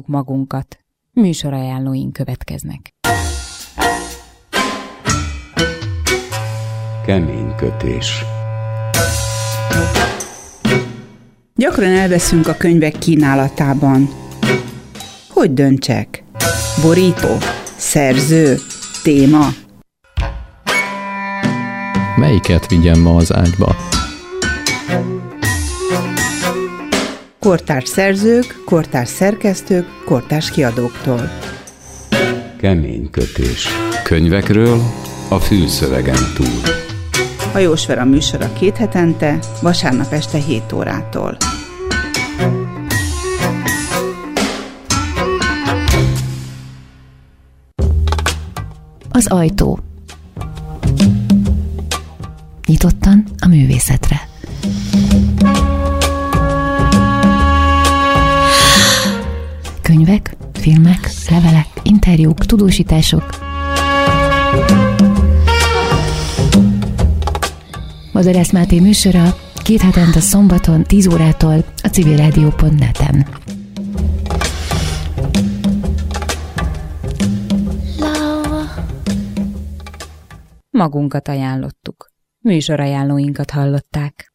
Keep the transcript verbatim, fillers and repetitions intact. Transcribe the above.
ajánljuk magunkat. Műsorajánlóink következnek. Kemény kötés. Gyakran elveszünk a könyvek kínálatában. Hogy döntsek? Borító? Szerző? Téma? Melyiket vigyem ma az ágyba? Kortárs szerzők, kortárs szerkesztők, kortárs kiadóktól. Kemény kötés. Könyvekről a fülszövegen túl. Hajós Vera műsora két hetente, vasárnap este hét órától. Az ajtó. Nyitottan a művészetre. Könyvek, filmek, levelek, interjúk, tudósítások. Madarász Máté műsora két hetente szombaton tíz órától a civilrádió pont net-en. Magunkat ajánlottuk. Műsorajánlóinkat hallották.